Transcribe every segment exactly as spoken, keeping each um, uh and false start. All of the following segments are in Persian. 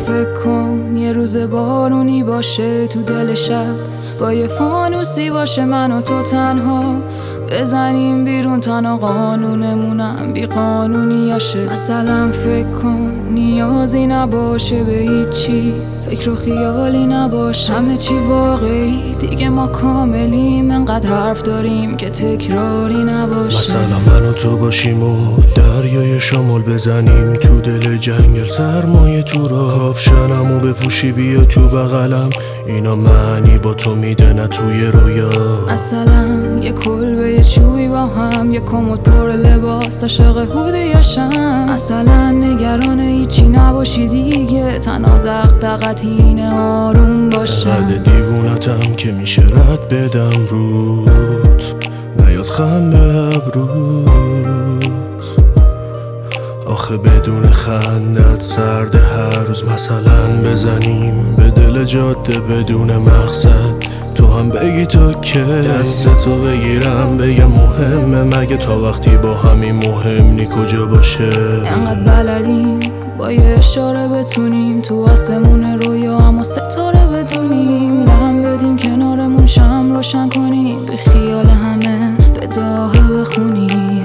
فکر کن یه روز بارونی باشه تو دل شب، با یه فانوسی باشه من و تو تنها، بزنیم بیرون تنها قانونمونم بی قانونیاشه. مثلا فکر کن نیازی نباشه به هیچی، فکر و خیالی نباشه، همه چی واقعی، دیگه ما کاملیم، انقدر حرف داریم که تکراری نباشه. مثلا من و تو باشیم و دریای شمال بزنیم تو دل جنگل، سرمایه تو راه کفشنمو بپوشی بیا تو بغلم، اینا معنی با تو میده نه توی رویا. مثلا یه کلبه یه چوبی با هم، یه کمد پر لباس عاشق هودیاشم. مثلا نگران هیچی نباشی دیگه، تنها دغدغت اینه آروم باشم. قد دیوونتم که میشه رد بدم روت، نیاد خم به ابروت، آخه بدون خندت سرده هر روز. مثلا بزنیم به دل جاده بدون مقصد، تو هم بگی تا که دستتو بگیرم بگم مهمه، مگه تا وقتی با همین مهم نی کجا باشه. انقدر بلدیم با یه اشاره بتونیم تو آسمون رویا اما ستاره بدونیم، دم بدیم کنارمون شم روشن کنیم، به خیال همه به داغه بخونیم.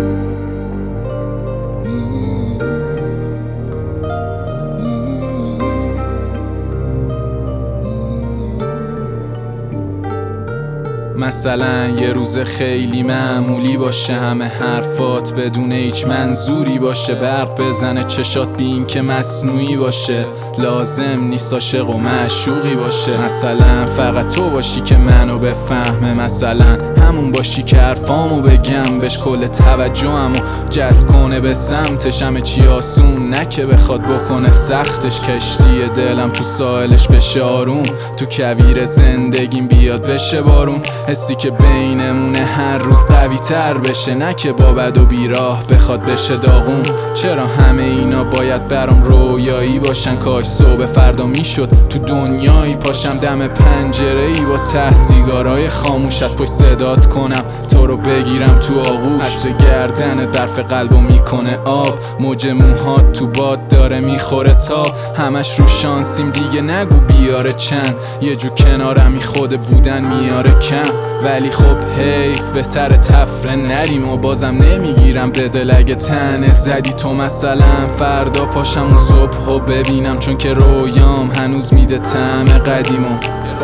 مثلا یه روز خیلی معمولی باشه، همه حرفات بدون هیچ منظوری باشه، برق بزنه چشات بی این که مصنوعی باشه، لازم نیست عاشق و معشوقی باشه. مثلا فقط تو باشی که منو بفهمه، مثلا همون باشی که حرفامو بگم بهش کل توجهمو جذب کنه به سمتش، همه چی آسون نه که بخواد بکنه سختش، کشتی دلم تو ساحلش بشه آروم، تو کویر زندگیم بیاد بشه بارون، حسی که بینمونه هر روز قوی تر بشه، نه که با بد و بیراه بخواد بشه داغون. چرا همه اینا باید برام رویایی باشن، کاش صبح فردا میشد تو دنیایی پاشم، دم پنجره ای با ته سیگارای خاموش از پشت صدات کنم تو رو بگیرم تو آغوش، عطر گردن برف قلبو میکنه آب، موج موهات تو باد داره میخوره تاب، همش رو شانسیم دیگه نگو بیاره چند، یه جو کنارمی خود بودن میاره کم، ولی خب حیف بهتره تفره نریم و بازم نمیگیرم به دل اگه تنه زدی تو. مثلا فردا پاشم و صبح و ببینم چون که رویام هنوز میده طعم قدیمو.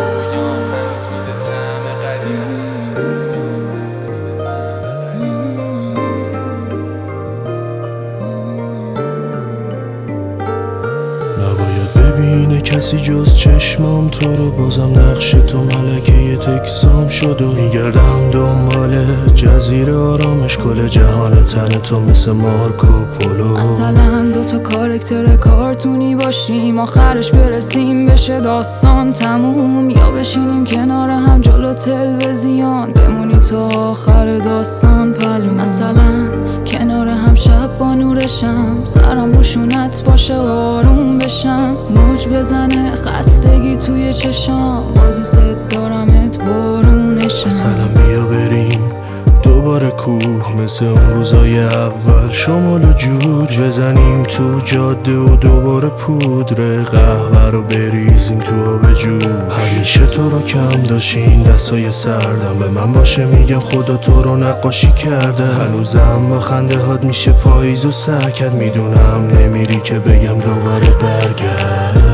نباید ببینه کسی جز چشمام تو رو، بازم نقش تو ملکه یه تکسام شد و میگردم دنبال جزیره آرامش، کل جهان تن تو مثل مارکو پولو. مثلا دوتا کارکتر کارتونی باشیم، آخرش برسیم بشه داستان تموم، یا بشینیم کنار هم جلو تلویزیون بمونی تا آخر داستان پلوم. مثلا کنار هم شب با نورشم، سرم روشونت باشه آروم بشم، موج بزنه خستگی توی چشام، با دوست دارمت بارونشم. مثلا بیا بریم دوباره کوه مثل اون روزای اول، شمال و جوج بزنیم تو جاده و دوباره پودر قهوه رو بریزیم تو آب جو. همیشه تو رو کم داشتین دستای سردم، به من باشه میگم خدا تو رو نقاشی کرده، هنوزم با خنده هات میشه پاییز و سرکت، میدونم نمیری که بگم دوباره برگرد.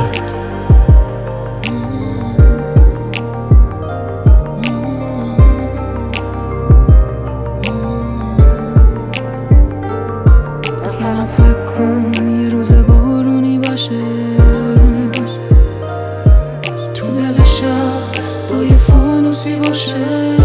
مثلا فکر کن یه روز بارونی باشه تو دل شب، با یه فانوسی باشه،